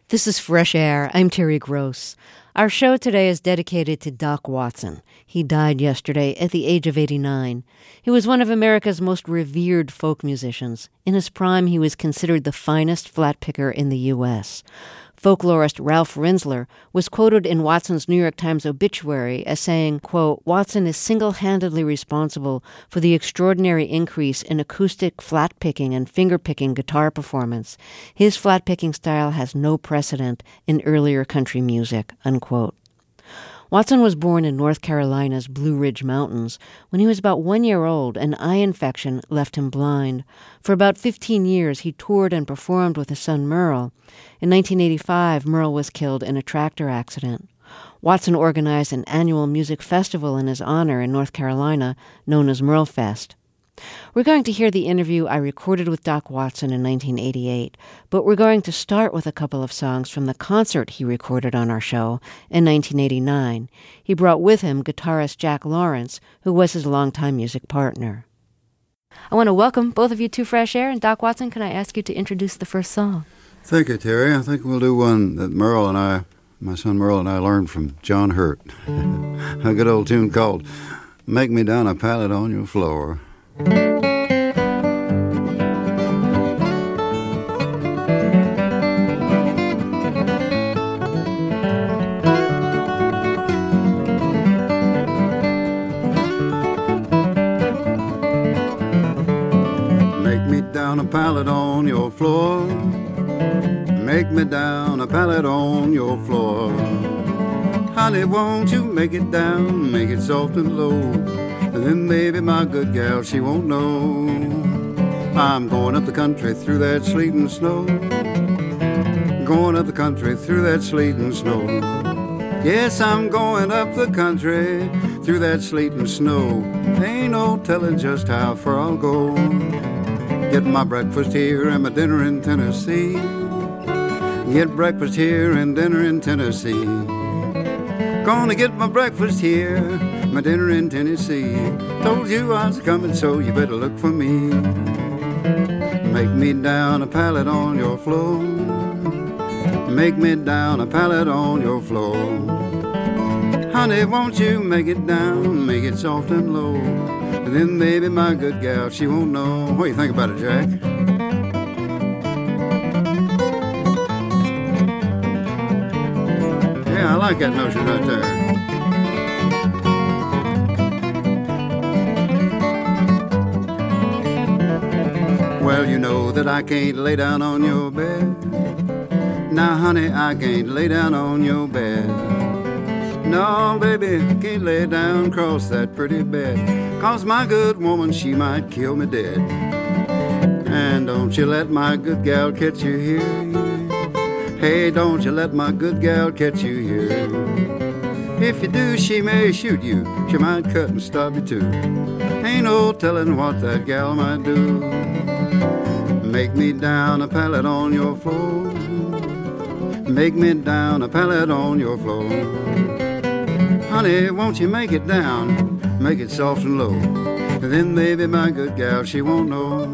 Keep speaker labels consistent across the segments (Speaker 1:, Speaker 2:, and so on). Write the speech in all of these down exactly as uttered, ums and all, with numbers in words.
Speaker 1: This is Fresh Air. I'm Terry Gross. Our show today is dedicated to Doc Watson. He died yesterday at the age of eighty-nine. He was one of America's most revered folk musicians. In his prime, he was considered the finest flat picker in the U S Folklorist Ralph Rinzler was quoted in Watson's New York Times obituary as saying, quote, "Watson is single-handedly responsible for the extraordinary increase in acoustic flat-picking and finger-picking guitar performance. His flat-picking style has no precedent in earlier country music," unquote. Watson was born in North Carolina's Blue Ridge Mountains. When he was about one year old, an eye infection left him blind. For about fifteen years, he toured and performed with his son Merle. In nineteen eighty-five, Merle was killed in a tractor accident. Watson organized an annual music festival in his honor in North Carolina, known as Merle Fest. We're going to hear the interview I recorded with Doc Watson in nineteen eighty-eight, but we're going to start with a couple of songs from the concert he recorded on our show in nineteen eighty-nine. He brought with him guitarist Jack Lawrence, who was his longtime music partner. I want to welcome both of you to Fresh Air, and Doc Watson, can I ask you to introduce the first song?
Speaker 2: Thank you, Terry. I think we'll do one that Merle and I, my son Merle and I learned from John Hurt. A good old tune called "Make Me Down a Pallet on Your Floor." Make me down a pallet on your floor. Make me down a pallet on your floor. Honey, won't you make it down, make it soft and low. And then maybe my good gal, she won't know I'm going up the country through that sleet and snow. Going up the country through that sleet and snow. Yes, I'm going up the country through that sleet and snow. Ain't no telling just how far I'll go. Get my breakfast here and my dinner in Tennessee. Get breakfast here and dinner in Tennessee. Gonna get my breakfast here, my dinner in Tennessee. Told you I was coming, so you better look for me. Make me down a pallet on your floor. Make me down a pallet on your floor. Honey, won't you make it down, make it soft and low. And then maybe my good gal, she won't know. What do you think about it, Jack? Yeah, I like that notion right there. Well, you know that I can't lay down on your bed. Now, honey, I can't lay down on your bed. No, baby, can't lay down across that pretty bed. 'Cause my good woman, she might kill me dead. And don't you let my good gal catch you here. Hey, don't you let my good gal catch you here. If you do, she may shoot you. She might cut and stab you too. Ain't no telling what that gal might do. Make me down a pallet on your floor. Make me down a pallet on your floor. Honey, won't you make it down, make it soft and low. And then maybe my good gal, she won't know.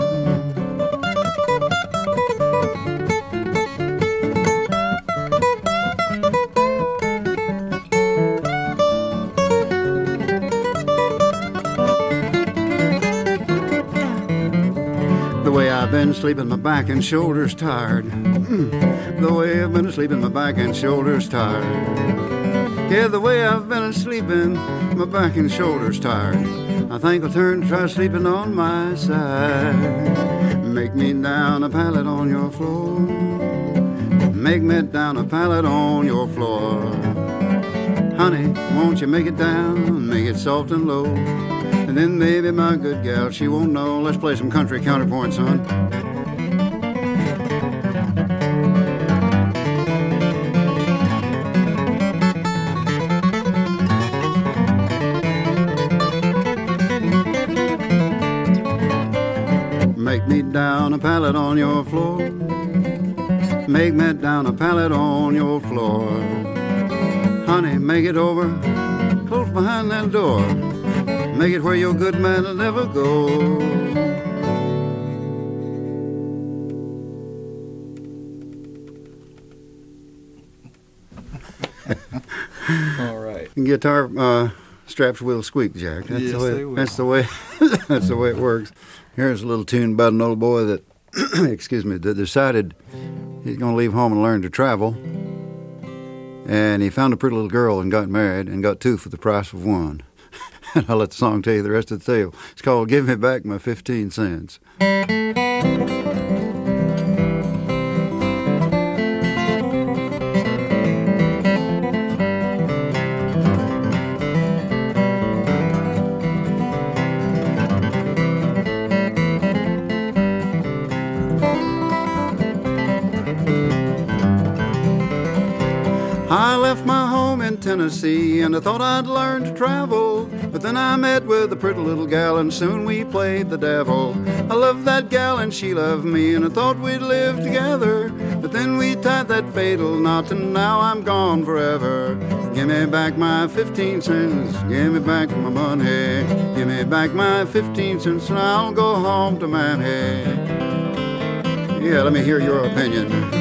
Speaker 2: The way I've been sleeping, my back and shoulders tired. The way I've been sleeping, my back and shoulders tired. Yeah, the way I've been sleeping, my back and shoulders tired. I think I'll turn and try sleeping on my side. Make me down a pallet on your floor. Make me down a pallet on your floor. Honey, won't you make it down, make it soft and low. And then maybe my good gal, she won't know. Let's play some country counterpoint, son. Make me down a pallet on your floor. Make me down a pallet on your floor. Honey, make it over, close behind that door. Make it where your good man will never go.
Speaker 3: All right.
Speaker 2: Guitar uh, straps will squeak, Jack. That's
Speaker 3: yes,
Speaker 2: the way.
Speaker 3: they will.
Speaker 2: That's the way. That's the way it works. Here's a little tune about an old boy that, excuse me, that decided he's going to leave home and learn to travel. And he found a pretty little girl and got married and got two for the price of one. And I'll let the song tell you the rest of the tale. It's called "Give Me Back My fifteen cents." I left my home in Tennessee and I thought I'd learn to travel, but then I met with a pretty little gal and soon we played the devil. I loved that gal and she loved me and I thought we'd live together, but then we tied that fatal knot and now I'm gone forever. Give me back my fifteen cents, give me back my money, give me back my fifteen cents and I'll go home to Mammy. Yeah, let me hear your opinion.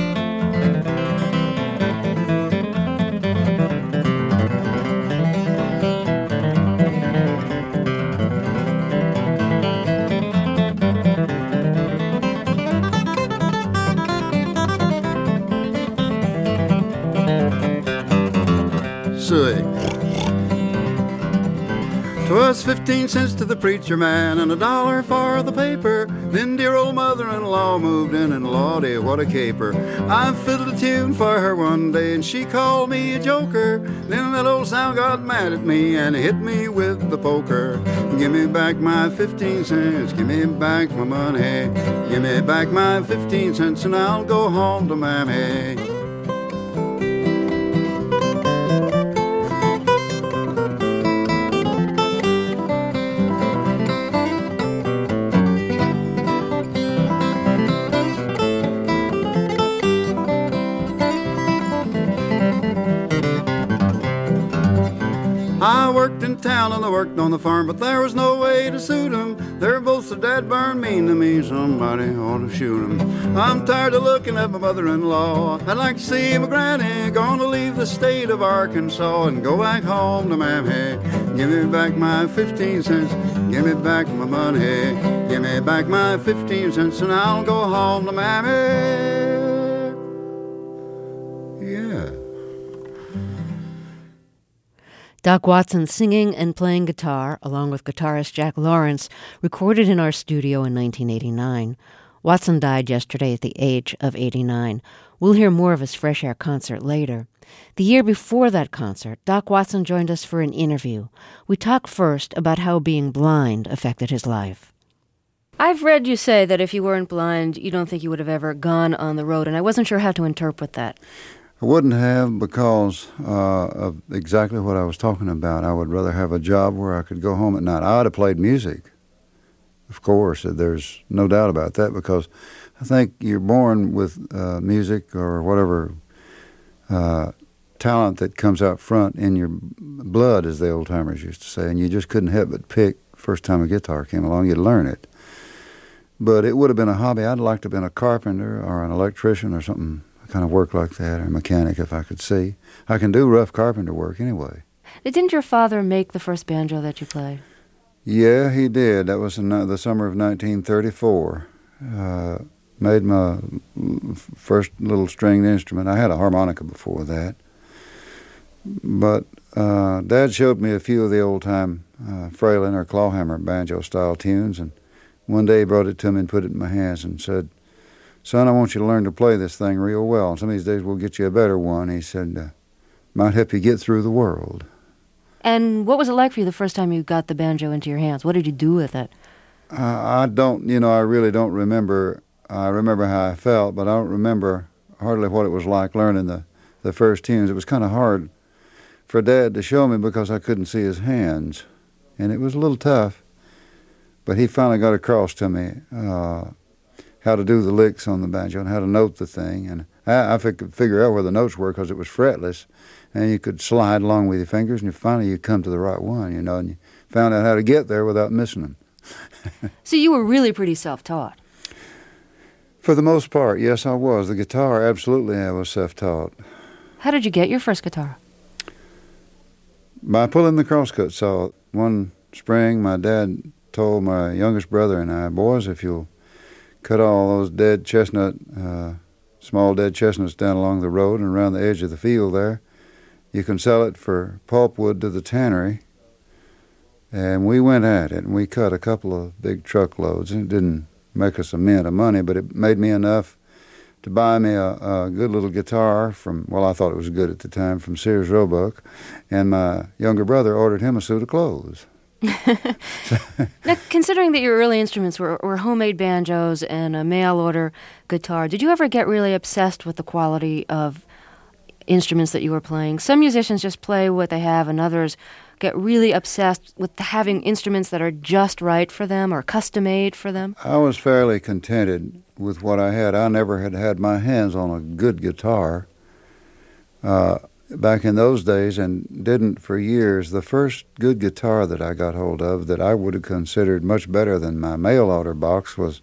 Speaker 2: Twas fifteen cents to the preacher man and a dollar for the paper. Then dear old mother-in-law moved in and lordy, what a caper. I fiddled a tune for her one day and she called me a joker. Then that old sound got mad at me and hit me with the poker. Give me back my fifteen cents, give me back my money, give me back my fifteen cents and I'll go home to Mammy. I worked in town and I worked on the farm, but there was no way to suit 'em. They're both so dead burn mean to me, somebody ought to shoot 'em. I'm tired of looking at my mother-in-law. I'd like to see my granny, gonna leave the state of Arkansas and go back home to Mammy. Give me back my fifteen cents, give me back my money, give me back my fifteen cents and I'll go home to Mammy. Yeah.
Speaker 1: Doc Watson singing and playing guitar, along with guitarist Jack Lawrence, recorded in our studio in nineteen eighty-nine. Watson died yesterday at the age of eighty-nine. We'll hear more of his Fresh Air concert later. The year before that concert, Doc Watson joined us for an interview. We talked first about how being blind affected his life. I've read you say that if you weren't blind, you don't think you would have ever gone on the road, and I wasn't sure how to interpret that.
Speaker 2: I wouldn't have because uh, of exactly what I was talking about. I would rather have a job where I could go home at night. I would have played music, of course. There's no doubt about that because I think you're born with uh, music or whatever uh, talent that comes out front in your blood, as the old-timers used to say, and you just couldn't help but pick. First time a guitar came along, you'd learn it. But it would have been a hobby. I'd like to have been a carpenter or an electrician or something, kind of work like that, or a mechanic if I could see. I can do rough carpenter work anyway.
Speaker 1: Didn't your father make the first banjo that you played?
Speaker 2: Yeah, he did. That was in the summer of nineteen thirty-four. Uh, made my first little stringed instrument. I had a harmonica before that. But uh, Dad showed me a few of the old-time uh, Fralin or clawhammer banjo-style tunes, and one day he brought it to me and put it in my hands and said, "Son, I want you to learn to play this thing real well. Some of these days we'll get you a better one." He said, uh, "Might help you get through the world."
Speaker 1: And what was it like for you the first time you got the banjo into your hands? What did you do with it?
Speaker 2: Uh, I don't, you know, I really don't remember. I remember how I felt, but I don't remember hardly what it was like learning the, the first tunes. It was kind of hard for Dad to show me because I couldn't see his hands, and it was a little tough. But he finally got across to me uh, how to do the licks on the banjo and how to note the thing. And I, I could figure out where the notes were because it was fretless, and you could slide along with your fingers, and you finally you come to the right one, you know, and you found out how to get there without missing them.
Speaker 1: So you were really pretty self-taught?
Speaker 2: For the most part, yes, I was. The guitar, absolutely, I was self-taught.
Speaker 1: How did you get your first guitar?
Speaker 2: By pulling the crosscut saw. One spring, my dad told my youngest brother and I, boys, if you'll cut all those dead chestnut, uh, small dead chestnuts down along the road and around the edge of the field there, you can sell it for pulpwood to the tannery. And we went at it, and we cut a couple of big truckloads, and it didn't make us a mint of money, but it made me enough to buy me a, a good little guitar from, well, I thought it was good at the time, from Sears Roebuck, and my younger brother ordered him a suit of clothes.
Speaker 1: Now, considering that your early instruments were, were homemade banjos and a mail-order guitar, did you ever get really obsessed with the quality of instruments that you were playing? Some musicians just play what they have, and others get really obsessed with having instruments that are just right for them or custom-made for them.
Speaker 2: I was fairly contented with what I had. I never had had my hands on a good guitar uh, back in those days, and didn't for years. The first good guitar that I got hold of that I would have considered much better than my mail-order box was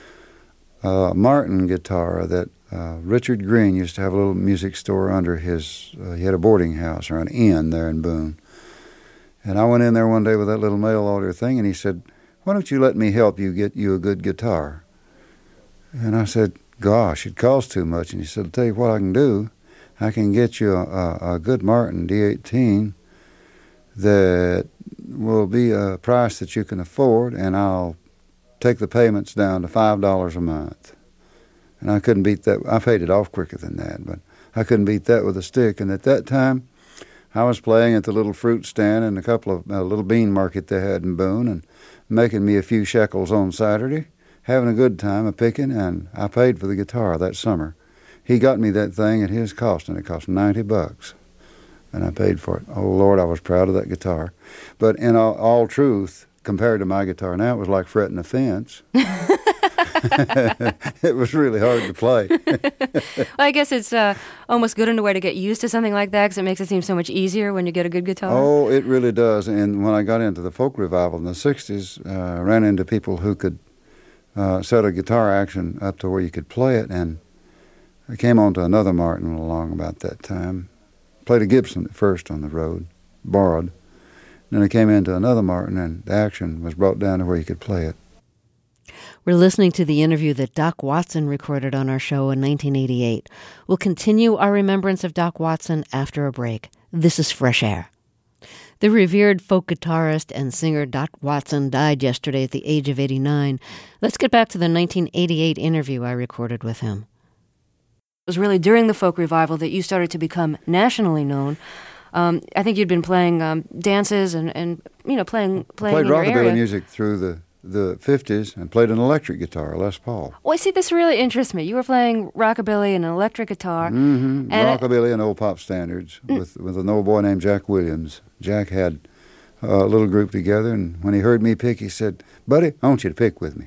Speaker 2: a Martin guitar that uh, Richard Green used to have a little music store under his, uh, he had a boarding house or an inn there in Boone. And I went in there one day with that little mail-order thing, and he said, why don't you let me help you get you a good guitar? And I said, gosh, it costs too much. And he said, I'll tell you what I can do. I can get you a, a, a good Martin D eighteen that will be a price that you can afford, and I'll take the payments down to five dollars a month. And I couldn't beat that. I paid it off quicker than that, but I couldn't beat that with a stick. And at that time, I was playing at the little fruit stand and a couple of a little bean market they had in Boone, and making me a few shekels on Saturday, having a good time a picking, and I paid for the guitar that summer. He got me that thing at his cost, and it cost ninety bucks, and I paid for it. Oh, Lord, I was proud of that guitar. But in all, all truth, compared to my guitar now, it was like fretting a fence. It was really hard to play.
Speaker 1: Well, I guess it's uh, almost good in a way to get used to something like that, because it makes it seem so much easier when you get a good guitar.
Speaker 2: Oh, it really does. And when I got into the folk revival in the sixties, uh, I ran into people who could uh, set a guitar action up to where you could play it, and I came on to another Martin along about that time. Played a Gibson at first on the road, borrowed. Then I came into another Martin, and the action was brought down to where you could play it.
Speaker 1: We're listening to the interview that Doc Watson recorded on our show in nineteen eighty-eight. We'll continue our remembrance of Doc Watson after a break. This is Fresh Air. The revered folk guitarist and singer Doc Watson died yesterday at the age of eighty-nine. Let's get back to the nineteen eighty-eight interview I recorded with him. It was really during the folk revival that you started to become nationally known. Um, I think you'd been playing um, dances and, and, you know, playing playing
Speaker 2: Played
Speaker 1: in your area.
Speaker 2: rockabilly music through the, the fifties and played an electric guitar, Les Paul.
Speaker 1: Well, see, this really interests me. You were playing rockabilly and an electric guitar.
Speaker 2: Mm-hmm.
Speaker 1: And
Speaker 2: Rockabilly and old pop standards mm. with, with an old boy named Jack Williams. Jack had a little group together, and when he heard me pick, he said, buddy, I want you to pick with me.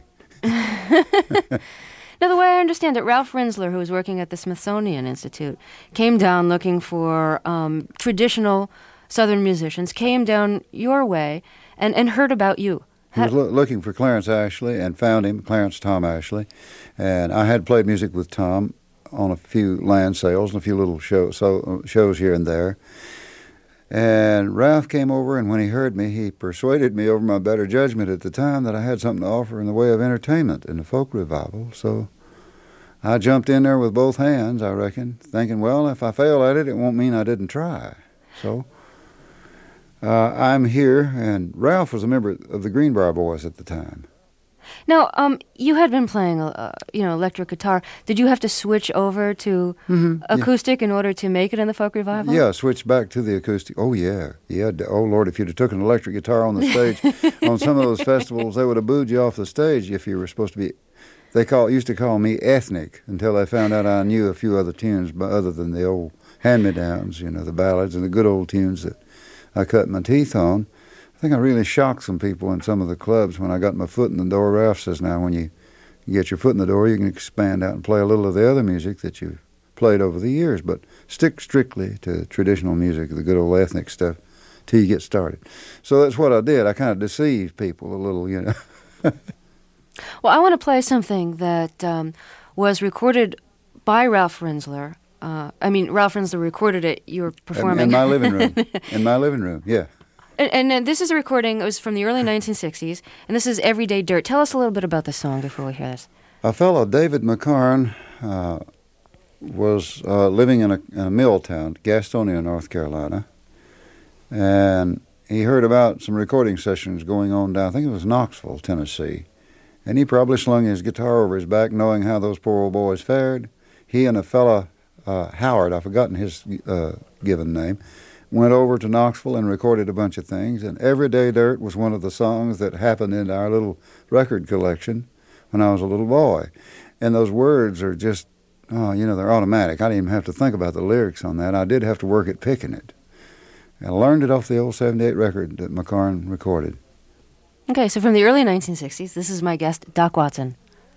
Speaker 1: Now, the way I understand it, Ralph Rinzler, who was working at the Smithsonian Institute, came down looking for um, traditional Southern musicians, came down your way, and, and heard about you.
Speaker 2: He was lo- looking for Clarence Ashley and found him, Clarence Tom Ashley. And I had played music with Tom on a few land sales and a few little show, so, shows here and there. And Ralph came over, and when he heard me, he persuaded me over my better judgment at the time that I had something to offer in the way of entertainment in the folk revival. So I jumped in there with both hands, I reckon, thinking, well, if I fail at it, it won't mean I didn't try. So uh, I'm here, and Ralph was a member of the Greenbrier Boys at the time.
Speaker 1: Now, um, you had been playing, uh, you know, electric guitar. Did you have to switch over to
Speaker 2: mm-hmm.
Speaker 1: acoustic
Speaker 2: yeah.
Speaker 1: in order to make it in the folk revival?
Speaker 2: Yeah, switch back to the acoustic. Oh, yeah. Yeah. Oh, Lord, if you'd have took an electric guitar on the stage on some of those festivals, they would have booed you off the stage if you were supposed to be. They call used to call me ethnic until they found out I knew a few other tunes but other than the old hand-me-downs, you know, the ballads and the good old tunes that I cut my teeth on. I think I really shocked some people in some of the clubs when I got my foot in the door. Ralph says, now, when you get your foot in the door, you can expand out and play a little of the other music that you've played over the years, but stick strictly to traditional music, the good old ethnic stuff, till you get started. So that's what I did. I kind of deceived people a little, you know.
Speaker 1: Well, I want to play something that um, was recorded by Ralph Rinzler Uh, I mean, Ralph Rinsley recorded it. You were performing.
Speaker 2: In, in my living room. In my living room, yeah.
Speaker 1: And, and uh, this is a recording. It was from the early nineteen sixties, and this is Everyday Dirt. Tell us a little bit about the song before we hear this.
Speaker 2: A fellow, David McCarn, uh, was uh, living in a, in a mill town, Gastonia, North Carolina, and he heard about some recording sessions going on down, I think it was Knoxville, Tennessee, and he probably slung his guitar over his back knowing how those poor old boys fared. He and a fella, uh, Howard, I've forgotten his uh, given name, went over to Knoxville and recorded a bunch of things, and Everyday Dirt was one of the songs that happened in our little record collection when I was a little boy. And those words are just, oh, you know, they're automatic. I didn't even have to think about the lyrics on that. I did have to work at picking it. I learned it off the old seventy-eight record that McCarn recorded.
Speaker 1: Okay, so from the early nineteen sixties, this is my guest, Doc Watson.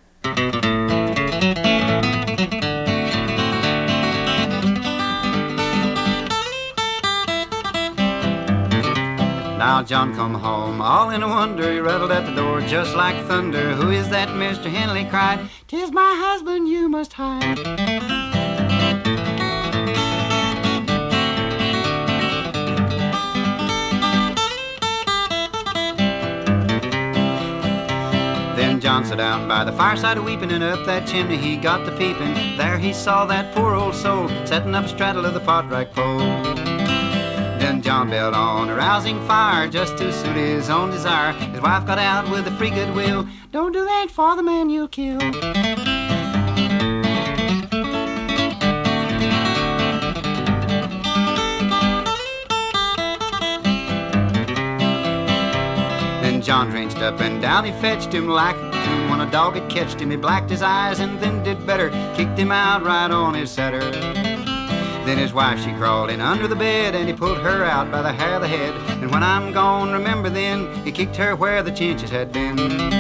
Speaker 2: Now John come home, all in a wonder, he rattled at the door just like thunder. Who is that, Mister Henley cried? 'Tis my husband, you must hide. Then John sat down by the fireside weeping, and up that chimney he got to peeping. There he saw that poor old soul setting up a straddle of the pot rack pole. Then John built on a rousing fire just to suit his own desire. His wife got out with a free good will. Don't do that for the man you'll kill. Then John drenched up and down he fetched him like a coon. When a dog had catched him, he blacked his eyes and then did better, kicked him out right on his setter. Then his wife, she crawled in under the bed, and he pulled her out by the hair of the head. And when I'm gone, remember then, he kicked her where the chinches had been.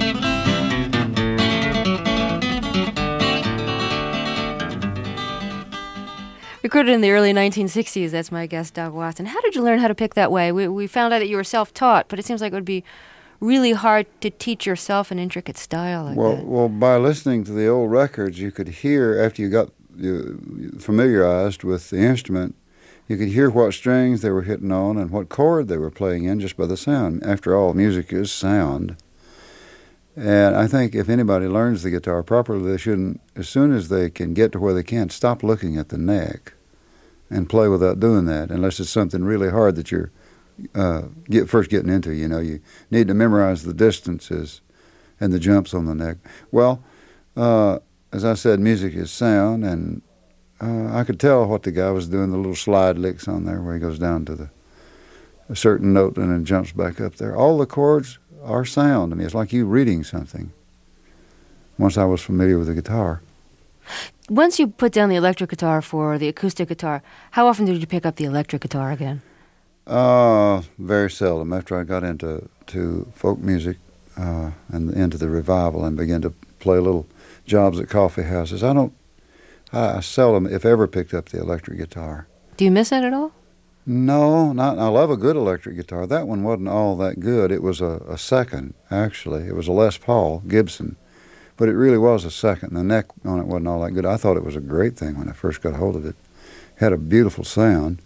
Speaker 1: Recorded in the early nineteen sixties, that's my guest, Doc Watson. How did you learn how to pick that way? We, we found out that you were self-taught, but it seems like it would be really hard to teach yourself an intricate style like
Speaker 2: well,
Speaker 1: that.
Speaker 2: Well, by listening to the old records, you could hear, after you got you familiarized with the instrument, you could hear what strings they were hitting on and what chord they were playing in just by the sound. After all, music is sound. And I think if anybody learns the guitar properly, they shouldn't, as soon as they can get to where they can, stop looking at the neck and play without doing that, unless it's something really hard that you're uh, get, first getting into. You know, you need to memorize the distances and the jumps on the neck. Well, uh, as I said, music is sound, and uh, I could tell what the guy was doing, the little slide licks on there where he goes down to the a certain note and then jumps back up there. All the chords are sound. I mean, it's like you reading something once I was familiar with the guitar.
Speaker 1: Once you put down the electric guitar for the acoustic guitar, how often did you pick up the electric guitar again?
Speaker 2: Uh, very seldom. After I got into to folk music uh, and into the revival and began to play little jobs at coffee houses, I don't, I, I seldom, if ever, picked up the electric guitar.
Speaker 1: Do you miss it at all?
Speaker 2: No, not. I love a good electric guitar. That one wasn't all that good. It was a, a second, actually. It was a Les Paul Gibson, but it really was a second. The neck on it wasn't all that good. I thought it was a great thing when I first got hold of it. It had a beautiful sound,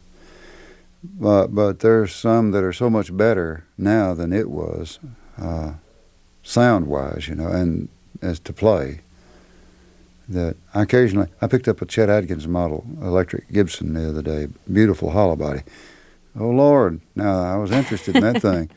Speaker 2: but but there's some that are so much better now than it was, uh, sound-wise, you know, and as to play. That I occasionally, I picked up a Chet Atkins model electric Gibson the other day, beautiful hollow body. Oh, Lord, now I was interested in that thing.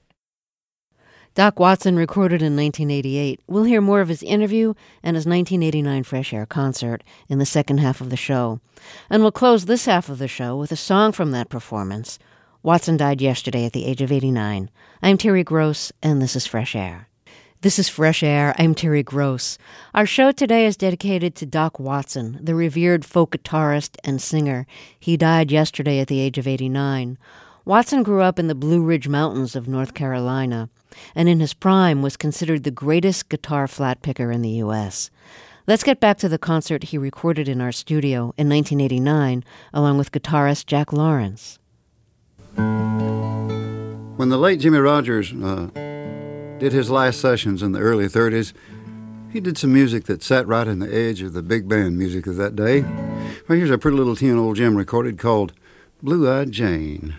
Speaker 1: Doc Watson recorded in nineteen eighty-eight. We'll hear more of his interview and his nineteen eighty-nine Fresh Air concert in the second half of the show. And we'll close this half of the show with a song from that performance. Watson died yesterday at the age of eighty-nine. I'm Terry Gross, and this is Fresh Air. This is Fresh Air. I'm Terry Gross. Our show today is dedicated to Doc Watson, the revered folk guitarist and singer. He died yesterday at the age of eighty-nine. Watson grew up in the Blue Ridge Mountains of North Carolina, and in his prime was considered the greatest guitar flat picker in the U S. Let's get back to the concert he recorded in our studio in nineteen eighty-nine, along with guitarist Jack Lawrence.
Speaker 2: When the late Jimmie Rodgers uh, did his last sessions in the early thirties, he did some music that sat right in the edge of the big band music of that day. Well, here's a pretty little tune old Jim recorded called Blue-Eyed Jane.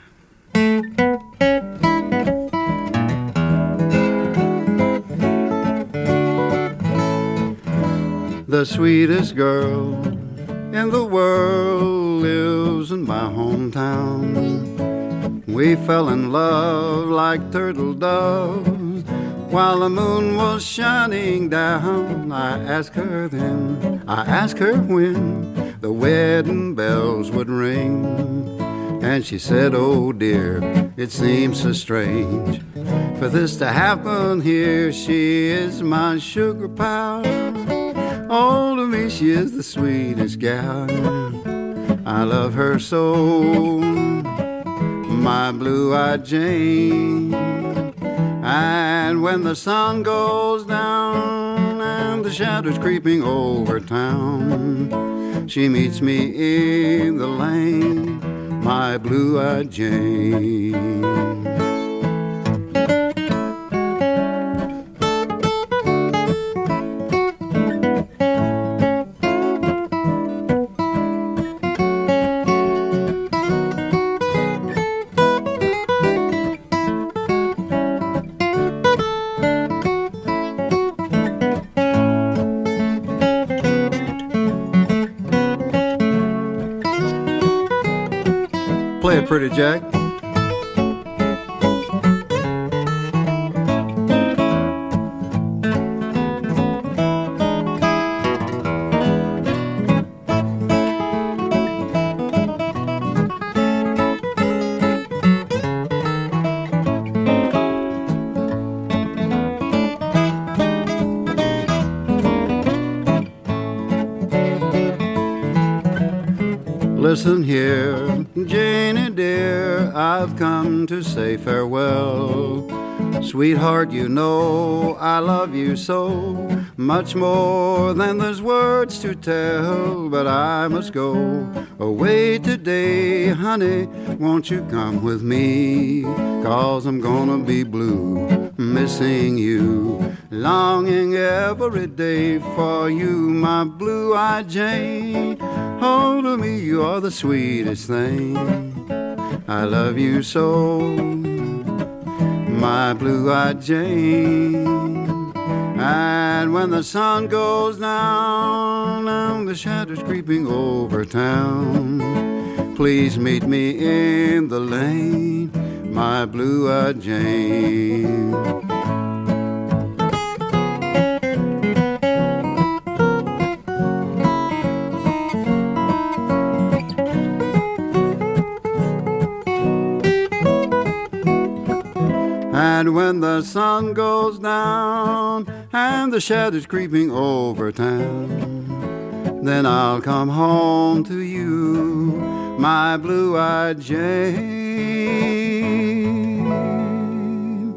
Speaker 2: The sweetest girl in the world lives in my hometown. We fell in love like turtle doves while the moon was shining down. I asked her then, I asked her when the wedding bells would ring. And she said, oh dear, it seems so strange for this to happen here. She is my sugar pie. Oh, to me she is the sweetest gal. I love her so, my blue-eyed Jane. And when the sun goes down and the shadows creeping over town, she meets me in the lane, my blue-eyed Jane. Play it pretty, Jack. Listen here, Janie dear, I've come to say farewell. Sweetheart, you know I love you so, much more than there's words to tell. But I must go away today, honey, won't you come with me? 'Cause I'm gonna be blue, missing you, longing every day for you, my blue-eyed Jane. Oh, to me you are the sweetest thing. I love you so, my blue-eyed Jane. And when the sun goes down and the shadows creeping over town, please meet me in the lane, my blue-eyed Jane. And when the sun goes down and the shadows creeping over town, then I'll come home to you, my blue-eyed Jane.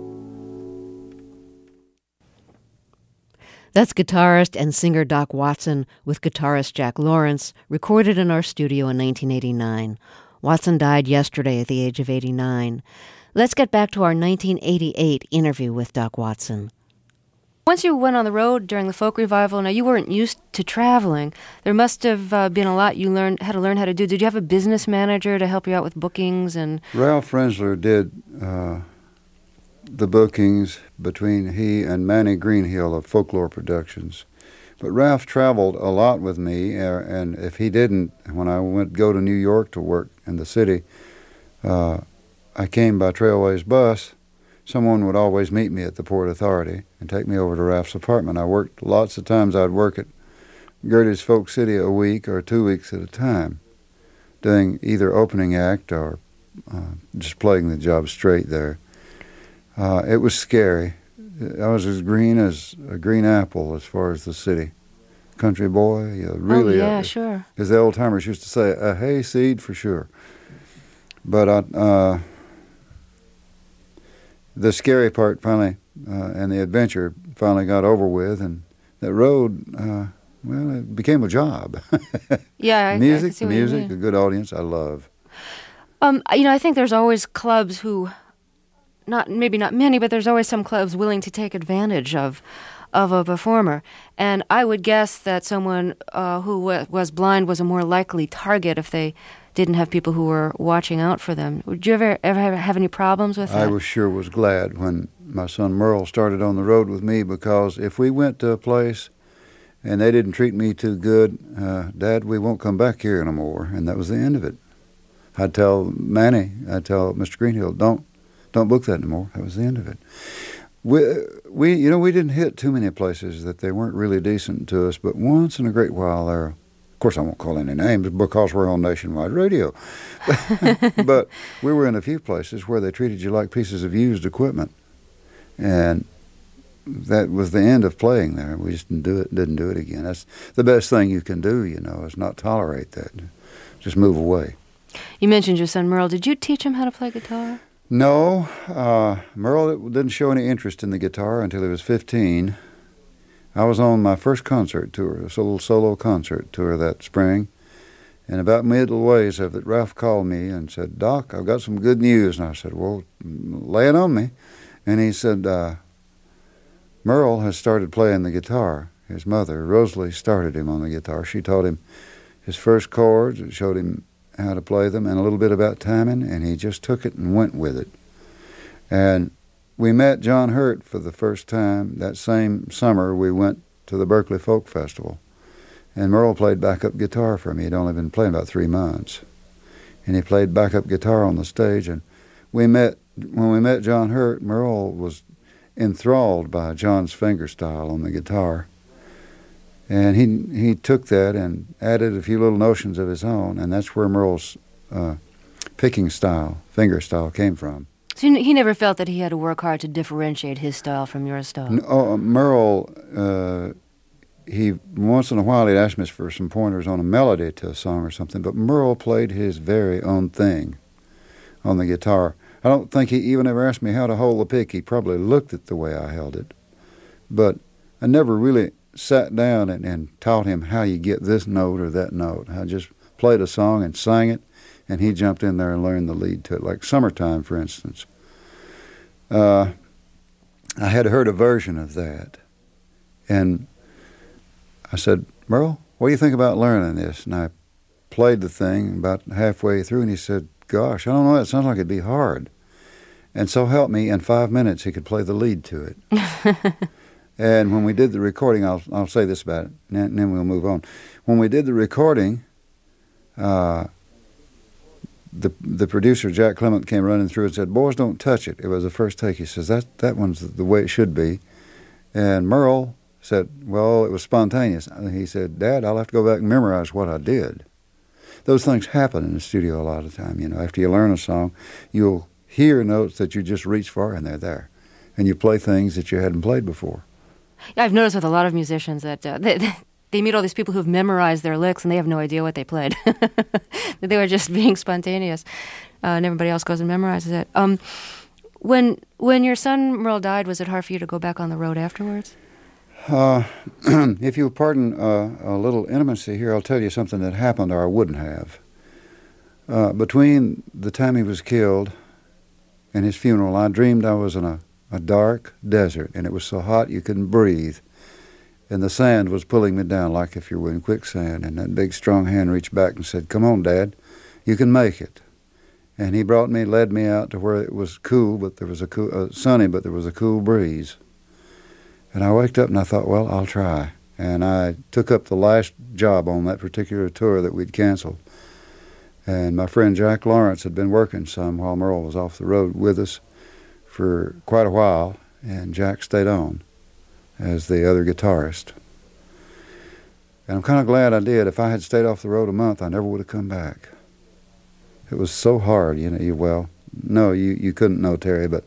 Speaker 1: That's guitarist and singer Doc Watson with guitarist Jack Lawrence, recorded in our studio in nineteen eighty-nine. Watson died yesterday at the age of eighty-nine. Let's get back to our nineteen eighty-eight interview with Doc Watson. Once you went on the road during the folk revival, now you weren't used to traveling. There must have uh, been a lot you learned had to learn how to do. Did you have a business manager to help you out with bookings? And
Speaker 2: Ralph Rensler did uh, the bookings between he and Manny Greenhill of Folklore Productions. But Ralph traveled a lot with me, uh, and if he didn't, when I went go to New York to work in the city, uh, I came by Trailways bus. Someone would always meet me at the Port Authority and take me over to Ralph's apartment. I worked lots of times. I'd work at Gertie's Folk City a week or two weeks at a time, doing either opening act or uh, just playing the job straight there. Uh, it was scary. I was as green as a green apple as far as the city. Country boy, you know, really.
Speaker 1: Oh, yeah,
Speaker 2: uh,
Speaker 1: sure.
Speaker 2: As the old timers used to say, a hayseed for sure. But I... Uh, The scary part finally, uh, and the adventure finally got over with, and that road, uh, well, it became a job.
Speaker 1: Yeah, I,
Speaker 2: music,
Speaker 1: I can see what
Speaker 2: music,
Speaker 1: you mean.
Speaker 2: a good audience, I love.
Speaker 1: Um, you know, I think there's always clubs who, not maybe not many, but there's always some clubs willing to take advantage of of a performer. And I would guess that someone uh, who w- was blind was a more likely target if they didn't have people who were watching out for them. Did you ever ever have, have any problems with that?
Speaker 2: I was sure was glad when my son Merle started on the road with me, because if we went to a place and they didn't treat me too good, uh, Dad, we won't come back here anymore, and that was the end of it. I'd tell Manny, I'd tell Mister Greenhill, don't don't book that anymore. That was the end of it. We, we, you know, we didn't hit too many places that they weren't really decent to us, but once in a great while there, of course I won't call any names because we're on nationwide radio, but we were in a few places where they treated you like pieces of used equipment, and that was the end of playing there. We just didn't do it, didn't do it again. That's the best thing you can do, you know, is not tolerate that. Just move away.
Speaker 1: You mentioned your son Merle. Did you teach him how to play guitar?
Speaker 2: No. Uh, Merle didn't show any interest in the guitar until he was fifteen. I was on my first concert tour, a little solo concert tour that spring, and about midways of it, Ralph called me and said, Doc, I've got some good news. And I said, well, lay it on me. And he said, uh, Merle has started playing the guitar. His mother, Rosalie, started him on the guitar. She taught him his first chords, showed him how to play them, and a little bit about timing, and he just took it and went with it. And we met John Hurt for the first time. That same summer, we went to the Berkeley Folk Festival, and Merle played backup guitar for me. He'd only been playing about three months. And he played backup guitar on the stage, and we met, when we met John Hurt, Merle was enthralled by John's fingerstyle on the guitar. And he he took that and added a few little notions of his own, and that's where Merle's uh, picking style, finger style, came from.
Speaker 1: So he never felt that he had to work hard to differentiate his style from your style?
Speaker 2: No, uh, Merle, uh, he once in a while he'd ask me for some pointers on a melody to a song or something, but Merle played his very own thing on the guitar. I don't think he even ever asked me how to hold the pick. He probably looked at the way I held it, but I never really sat down and, and taught him how you get this note or that note. I just played a song and sang it, and he jumped in there and learned the lead to it, like Summertime, for instance. Uh, I had heard a version of that, and I said, Merle, what do you think about learning this? And I played the thing about halfway through, and he said, gosh, I don't know, that sounds like it'd be hard. And so help me, in five minutes he could play the lead to it. And when we did the recording, I'll I'll say this about it, and then we'll move on. When we did the recording, uh, the the producer, Jack Clement, came running through and said, boys, don't touch it. It was the first take. He says, that, that one's the way it should be. And Merle said, well, it was spontaneous. He said, Dad, I'll have to go back and memorize what I did. Those things happen in the studio a lot of the time. You know, after you learn a song, you'll hear notes that you just reach for, and they're there. And you play things that you hadn't played before.
Speaker 1: Yeah, I've noticed with a lot of musicians that uh, they, they meet all these people who've memorized their licks and they have no idea what they played. They were just being spontaneous, uh, and everybody else goes and memorizes it. Um, when when your son Merle died, was it hard for you to go back on the road afterwards?
Speaker 2: Uh, if you'll pardon uh, a little intimacy here, I'll tell you something that happened or I wouldn't have. Uh, between the time he was killed and his funeral, I dreamed I was in a a dark desert, and it was so hot you couldn't breathe, and the sand was pulling me down like if you were in quicksand, and that big strong hand reached back and said, come on, Dad, you can make it. And he brought me, led me out to where it was cool, but there was a cool, uh, sunny, but there was a cool breeze. And I waked up and I thought, well, I'll try. And I took up the last job on that particular tour that we'd canceled. And my friend Jack Lawrence had been working some while Merle was off the road with us for quite a while, and Jack stayed on as the other guitarist. And I'm kind of glad I did. If I had stayed off the road a month, I never would have come back. It was so hard, you know. You, well, no, you, you couldn't know, Terry, but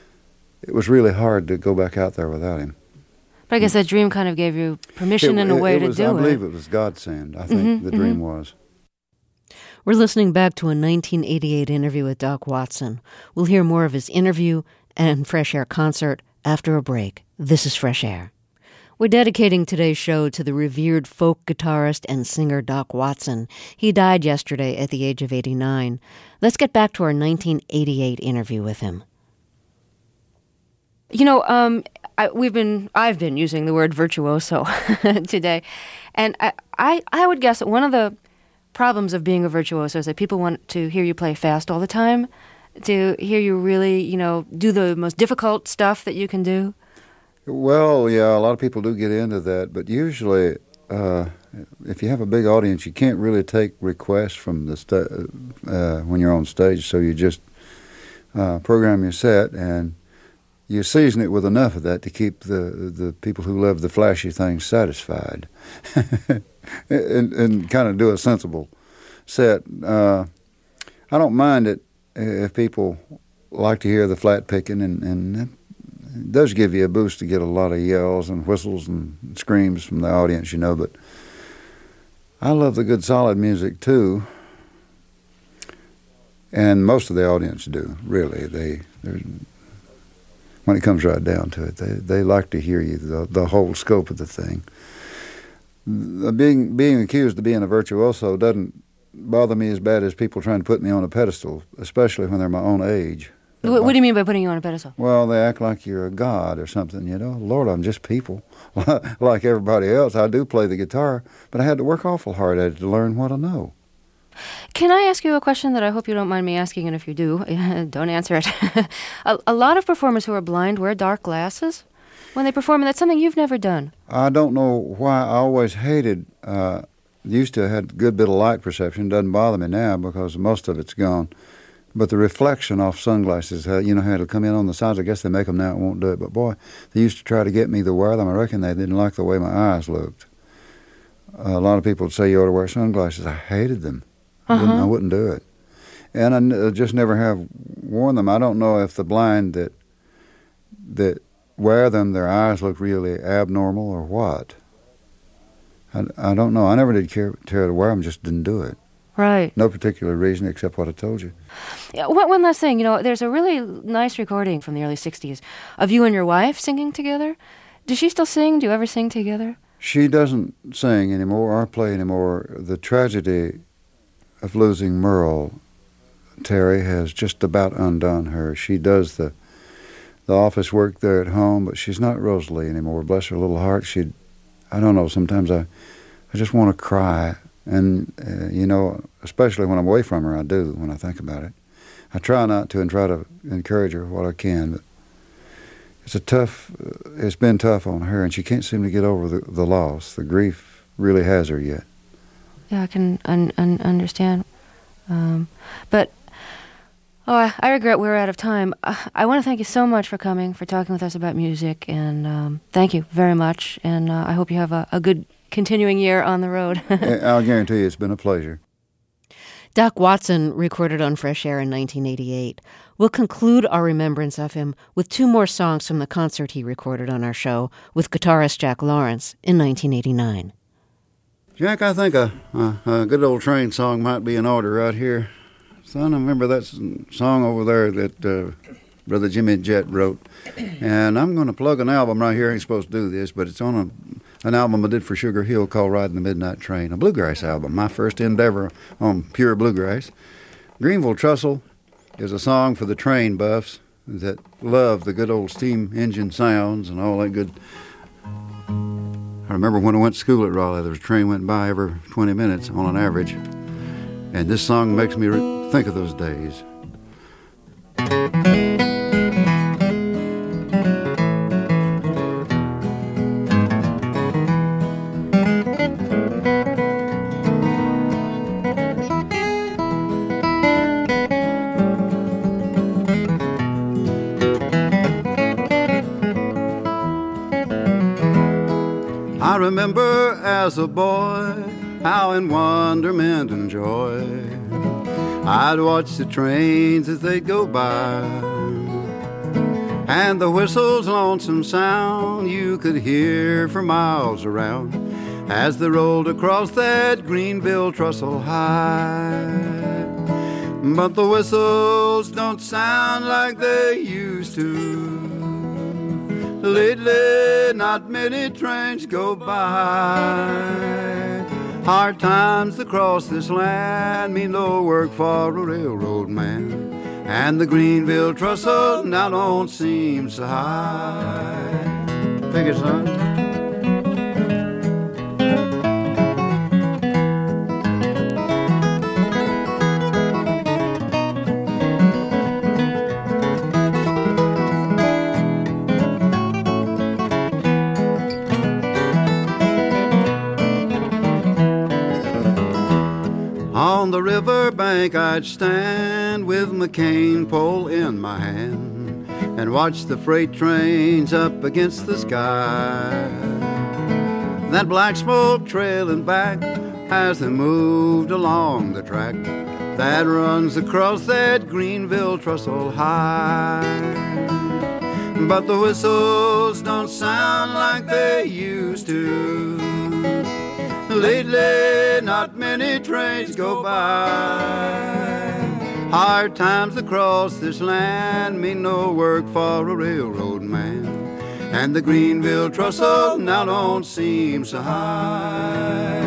Speaker 2: it was really hard to go back out there without him.
Speaker 1: But I guess that dream kind of gave you permission
Speaker 2: it,
Speaker 1: in a way
Speaker 2: it was,
Speaker 1: to do
Speaker 2: I
Speaker 1: it.
Speaker 2: I believe it was godsend, I think
Speaker 1: mm-hmm,
Speaker 2: the dream
Speaker 1: mm-hmm.
Speaker 2: was.
Speaker 1: We're listening back to a nineteen eighty-eight interview with Doc Watson. We'll hear more of his interview and Fresh Air concert after a break. This is Fresh Air. We're dedicating today's show to the revered folk guitarist and singer Doc Watson. He died yesterday at the age of eighty-nine. Let's get back to our nineteen eighty-eight interview with him. You know, um, I, we've been, I've been using the word virtuoso today, and I, I, I would guess that one of the problems of being a virtuoso is that people want to hear you play fast all the time, to hear you really, you know, do the most difficult stuff that you can do.
Speaker 2: Well, yeah, a lot of people do get into that, but usually, uh, if you have a big audience, you can't really take requests from the sta- uh, when you're on stage, so you just uh, program your set and you season it with enough of that to keep the the people who love the flashy things satisfied, and, and kind of do a sensible set. Uh, I don't mind it if people like to hear the flat picking, and, and it does give you a boost to get a lot of yells and whistles and screams from the audience, you know, but I love the good solid music too, and most of the audience do, really. They When it comes right down to it, they they like to hear you, the the whole scope of the thing. The being being accused of being a virtuoso doesn't bother me as bad as people trying to put me on a pedestal, especially when they're my own age.
Speaker 1: What, what do you mean by putting you on a pedestal?
Speaker 2: Well, they act like you're a god or something, you know. Lord, I'm just people. Like everybody else, I do play the guitar, but I had to work awful hard at it to learn what I know.
Speaker 1: Can I ask you a question that I hope you don't mind me asking, and if you do, don't answer it. a, a lot of performers who are blind wear dark glasses when they perform, and that's something you've never done.
Speaker 2: I don't know why I always hated, uh, used to have a good bit of light perception. Doesn't bother me now because most of it's gone. But the reflection off sunglasses, uh, you know how it'll come in on the sides. I guess they make them now, it won't do it. But boy, they used to try to get me to wear them. I reckon they didn't like the way my eyes looked. Uh, a lot of people would say you ought to wear sunglasses. I hated them. I,
Speaker 1: uh-huh.
Speaker 2: wouldn't, I wouldn't do it. And I n- just never have worn them. I don't know if the blind that that wear them, their eyes look really abnormal or what. I, I don't know. I never did care, care to wear them, just didn't do it.
Speaker 1: Right.
Speaker 2: No particular reason except what I told you.
Speaker 1: Yeah, one, one last thing. You know, there's a really nice recording from the early sixties of you and your wife singing together. Does she still sing? Do you ever sing together?
Speaker 2: She doesn't sing anymore or play anymore. The tragedy of losing Merle, Terry, has just about undone her. She does the the office work there at home, but she's not Rosalie anymore. Bless her little heart. She, I don't know, sometimes I, I just want to cry. And, uh, you know, especially when I'm away from her, I do, when I think about it. I try not to and try to encourage her what I can, but it's a tough, uh, it's been tough on her, and she can't seem to get over the, the loss. The grief really has her yet.
Speaker 1: Yeah, I can un- un- understand. Um, but, oh, I, I regret we're out of time. Uh, I want to thank you so much for coming, for talking with us about music, and um, thank you very much, and uh, I hope you have a, a good continuing year on the road.
Speaker 2: I'll guarantee you it's been a pleasure.
Speaker 1: Doc Watson recorded on Fresh Air in nineteen eighty-eight. We'll conclude our remembrance of him with two more songs from the concert he recorded on our show with guitarist Jack Lawrence in nineteen eighty-nine.
Speaker 2: Jack, I think a, a, a good old train song might be in order right here. Son, I remember that song over there that uh, Brother Jimmy Jett wrote. And I'm going to plug an album right here. I ain't supposed to do this, but it's on a, an album I did for Sugar Hill called Riding the Midnight Train, a bluegrass album, my first endeavor on pure bluegrass. Greenville Trestle is a song for the train buffs that love the good old steam engine sounds and all that good. I remember when I went to school at Raleigh, there was a train went by every twenty minutes on an average. And this song makes me re- think of those days. I remember as a boy how in wonderment and joy I'd watch the trains as they'd go by, and the whistle's lonesome sound you could hear for miles around as they rolled across that Greenville Trestle High. But the whistles don't sound like they used to. Lately, not many trains go by. Hard times across this land mean no work for a railroad man, and the Greenville trestle now don't seem so high. Take it, son. On the riverbank I'd stand with my cane pole in my hand and watch the freight trains up against the sky. That black smoke trailing back as they moved along the track that runs across that Greenville trestle high. But the whistles don't sound like they used to. Lately, not many trains go by. Hard times across this land mean no work for a railroad man, and the Greenville trestle now don't seem so high.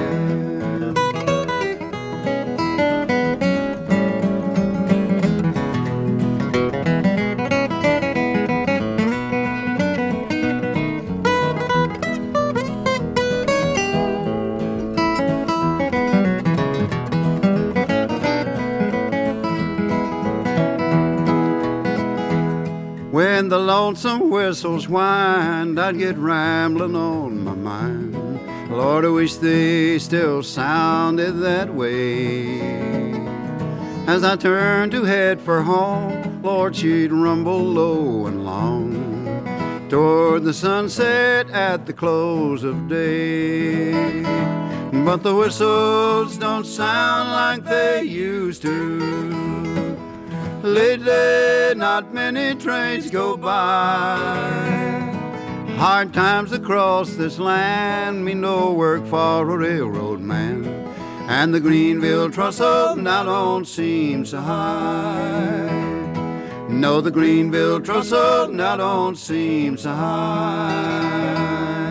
Speaker 2: When the lonesome whistles whined, I'd get rambling on my mind. Lord, I wish they still sounded that way. As I turned to head for home, Lord, she'd rumble low and long toward the sunset at the close of day. But the whistles don't sound like they used to. Lately, not many trains go by. Hard times across this land mean no work for a railroad man, and the Greenville trestle now don't seem so high. No, the Greenville trestle now don't seem so high.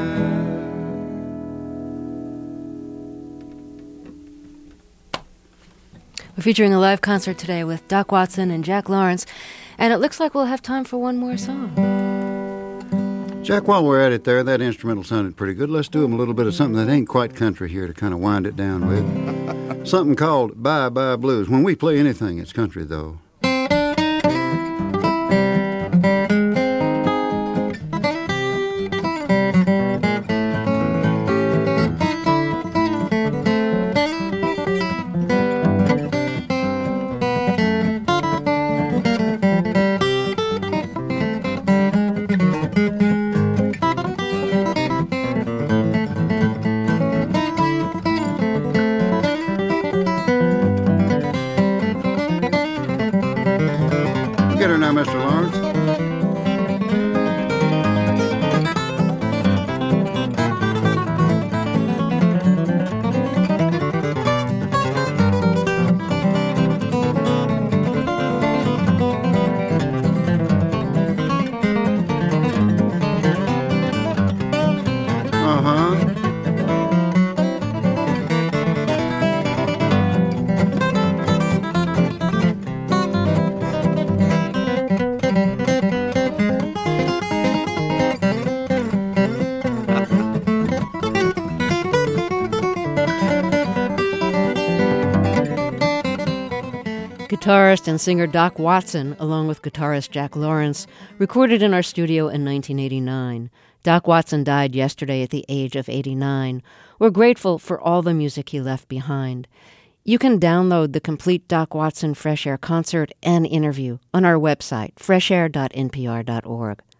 Speaker 1: We're featuring a live concert today with Doc Watson and Jack Lawrence, and it looks like we'll have time for one more song.
Speaker 2: Jack, while we're at it there, that instrumental sounded pretty good. Let's do them a little bit of something that ain't quite country here to kind of wind it down with. Something called Bye Bye Blues. When we play anything, it's country, though. Get her now, Mister Lawrence. Uh-huh.
Speaker 1: Guitarist and singer Doc Watson, along with guitarist Jack Lawrence, recorded in our studio in nineteen eighty-nine. Doc Watson died yesterday at the age of eighty-nine. We're grateful for all the music he left behind. You can download the complete Doc Watson Fresh Air concert and interview on our website, fresh air dot n p r dot org.